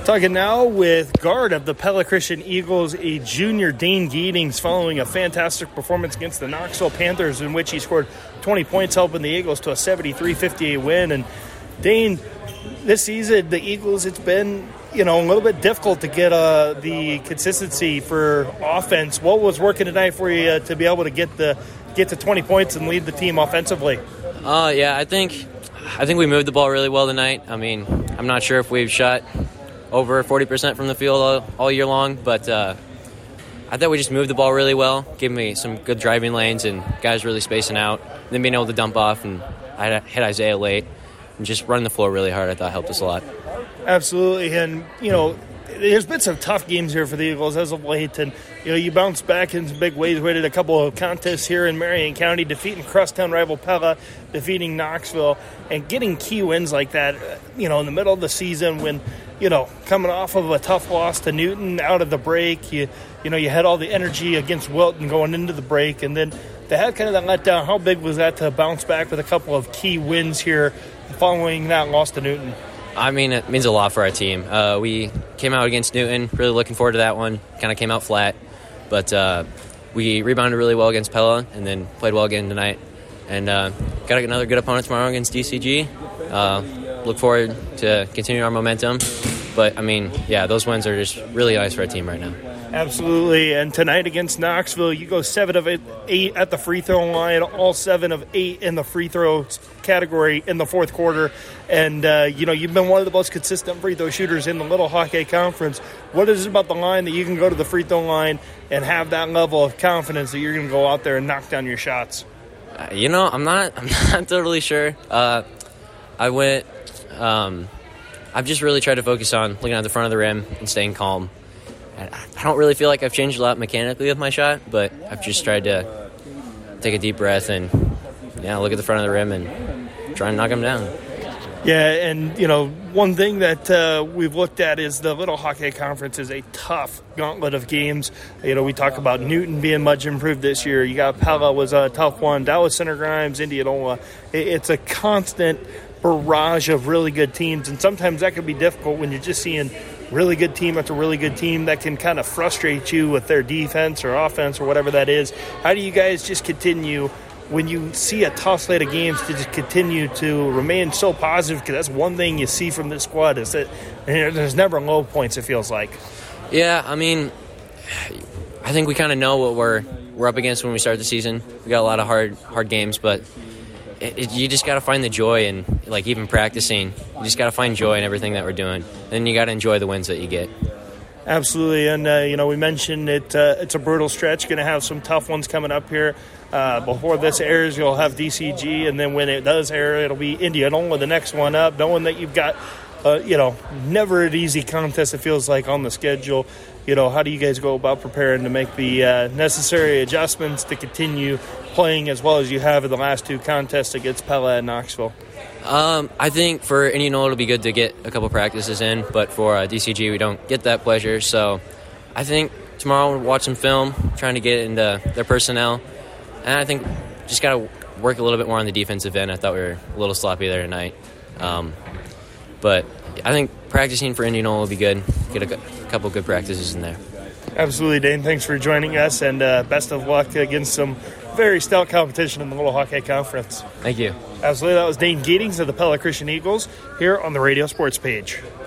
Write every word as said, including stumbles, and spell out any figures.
Talking now with guard of the Pella Christian Eagles, a junior, Dane Giedings, following a fantastic performance against the Knoxville Panthers in which he scored twenty points, helping the Eagles to a seventy-three fifty-eight win. And Dane, this season, the Eagles, it's been, you know, a little bit difficult to get uh, the consistency for offense. What was working tonight for you uh, to be able to get the get to twenty points and lead the team offensively? Uh, yeah, I think I think we moved the ball really well tonight. I mean, I'm not sure if we've shot over forty percent from the field all, all year long, but uh, I thought we just moved the ball really well, gave me some good driving lanes and guys really spacing out, then being able to dump off, and I hit Isaiah late, and just running the floor really hard I thought helped us a lot. Absolutely, and, you know, there's been some tough games here for the Eagles as of late, and, you know, you bounced back in some big ways. We did a couple of contests here in Marion County, defeating crosstown rival Pella, defeating Knoxville, and getting key wins like that, you know, in the middle of the season when, you know, coming off of a tough loss to Newton out of the break, you you know, you had all the energy against Wilton going into the break, and then they had kind of that letdown. How big was that to bounce back with a couple of key wins here following that loss to Newton? I mean, it means a lot for our team. Uh, we came out against Newton, really looking forward to that one. Kind of came out flat, but uh, we rebounded really well against Pella and then played well again tonight. And uh, got another good opponent tomorrow against D C G. Uh, look forward to continuing our momentum. But, I mean, yeah, those wins are just really nice for our team right now. Absolutely. And tonight against Knoxville, you go seven of eight at the free throw line, all seven of eight in the free throw category in the fourth quarter. And, uh, you know, you've been one of the most consistent free throw shooters in the Little Hockey Conference. What is it about the line that you can go to the free throw line and have that level of confidence that you're going to go out there and knock down your shots? Uh, you know, I'm not I'm not totally sure. Uh, I went um, – I've just really tried to focus on looking at the front of the rim and staying calm. I don't really feel like I've changed a lot mechanically with my shot, but I've just tried to take a deep breath and, yeah, look at the front of the rim and try and knock them down. Yeah, and, you know, one thing that uh, we've looked at is the Little Hockey Conference is a tough gauntlet of games. You know, we talk about Newton being much improved this year. You got Pella was a tough one. Dallas Center Grimes, Indianola. It's a constant barrage of really good teams, and sometimes that can be difficult when you're just seeing really good team after really good team that can kind of frustrate you with their defense or offense or whatever that is. How do you guys just continue when you see a tough slate of games to just continue to remain so positive? Because that's one thing you see from this squad is that there's never low points, it feels like. Yeah, I mean, I think we kind of know what we're we're up against when we start the season. We got a lot of hard hard games, but It, it, you just got to find the joy in, like, even practicing. You just got to find joy in everything that we're doing. Then you got to enjoy the wins that you get. Absolutely. And, uh, you know, we mentioned it. Uh, it's a brutal stretch. Going to have some tough ones coming up here. Uh, before this airs, you'll have D C G. And then when it does air, it'll be Indianola, the next one up. Knowing that you've got, uh, you know, never an easy contest, it feels like, on the schedule. You know, how do you guys go about preparing to make the uh, necessary adjustments to continue playing as well as you have in the last two contests against Pella and Knoxville? Um, I think for Indianola it'll be good to get a couple practices in, but for uh, D C G we don't get that pleasure. So I think tomorrow we'll watch some film, trying to get into their personnel, and I think just got to work a little bit more on the defensive end. I thought we were a little sloppy there tonight, um, but I think practicing for Indianola will be good. Get a, a couple good practices in there. Absolutely, Dane. Thanks for joining us, and uh, best of luck against some very stout competition in the Little Hockey Conference. Thank you. Absolutely. That was Dane Giedings of the Pella Christian Eagles here on the Radio Sports Page.